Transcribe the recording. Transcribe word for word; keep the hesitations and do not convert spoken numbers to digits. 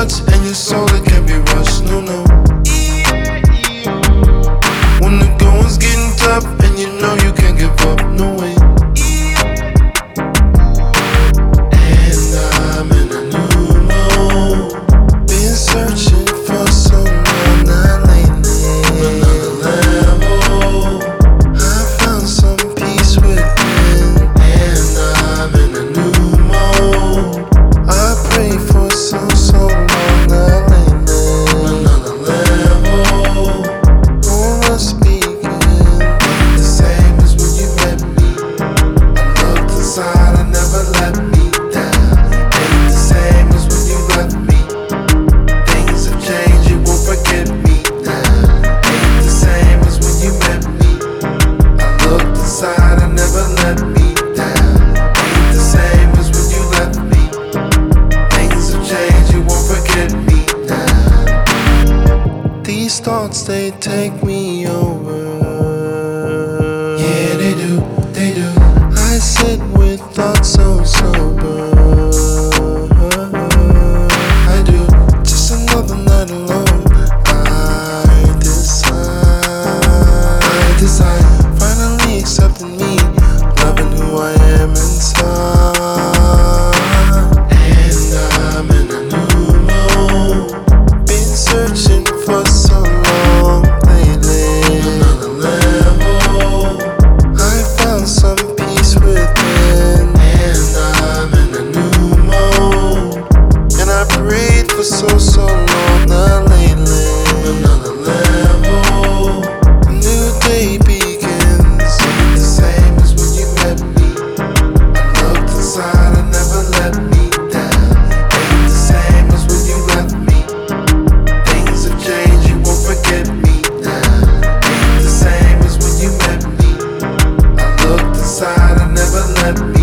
much and your soul, it can't be rushed, no, no. When the going's getting tough and you know you can't give up, no way. And I'm in a new mode, been searching for so long, not lately. Another level, I found some peace within. And I'm in a new mode, I pray for so, so long, not lately. Another level, who was speaking, the same as when you met me. I looked inside, I never let me down. Ain't the same as when you left me. Things have changed, you won't forget me now. Ain't the same as when you met me. I looked inside, I never let me down. Ain't the same as when you left me. Things have changed, you won't forget me now. These thoughts, they take me over. Yeah, they do, they do. I sit with thoughts so sober. I do, just another night alone. I decide, I decide, finally accepting me, loving who I am inside. And I'm in a new mode, been searching for so long lately. Another level, I found some peace within. And I'm in a new mode, and I prayed for so, so long, not lately. Another level, a new day begins. Ain't the same as when you met me. I looked inside, I never let me down. Ain't the same as when you left me. Things have changed, you won't forget me now. Ain't the same as when you met me. I looked inside, I never let me